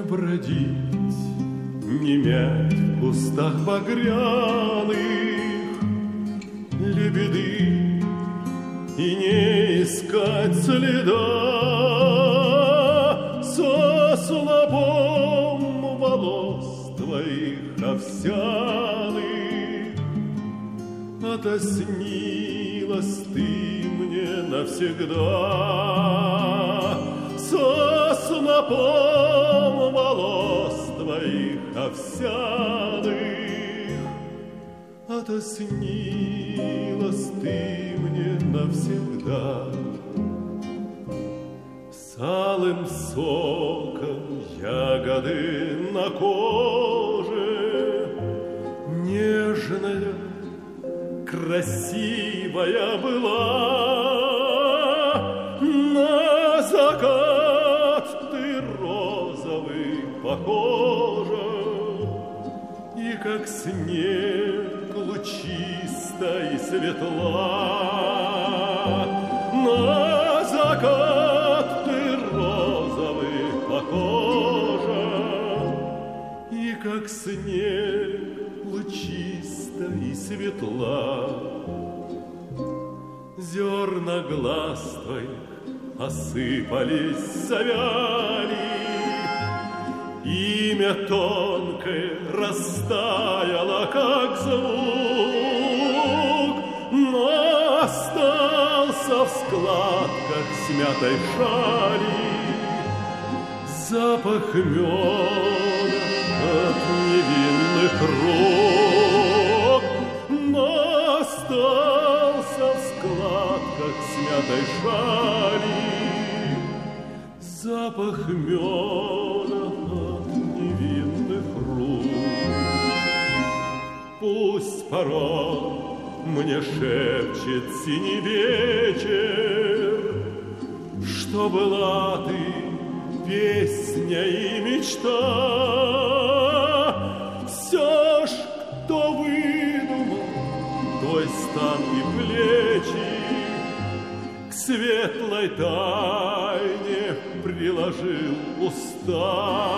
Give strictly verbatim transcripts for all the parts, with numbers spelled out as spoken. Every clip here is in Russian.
бродить, не мять в кустах багряных лебеды и не искать следа со снопом волос твоих овсяных. Отоснилась ты мне навсегда со снопом волос твоих овсяных. Отоснилась ты мне навсегда с алым соком ягоды на коже, нежная, красивая была, на закат ты розовый похожа, и как снег лучиста и светла. На закат ты розовый похожа, и как снег лучиста и светла. Зерна глаз твоих осыпались, завяли, имя тонкое растаяло, как звук, но остался в складках смятой шали запах меда от невинных рук. Но остался в складках смятой шали запах меда от невинных рук. Пусть порой мне шепчет синий вечер, что была ты песня и мечта. Все ж, кто выдумал твой стан и плечи, к светлой тайне приложил уста.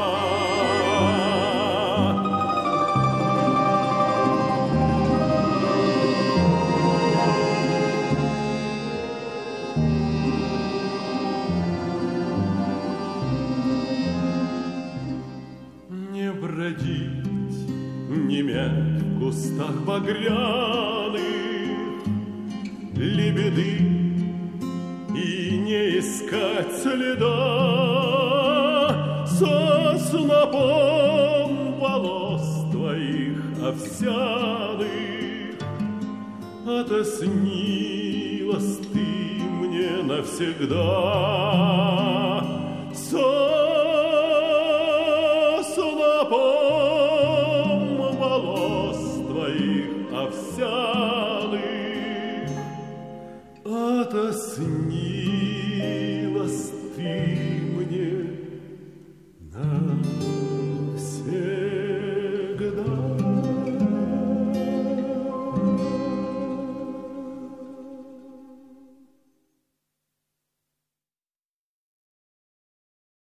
Не бродить, не мять в кустах багряных лебеды и не искать следа со снопом волос твоих овсяных. Отоснилась ты мне навсегда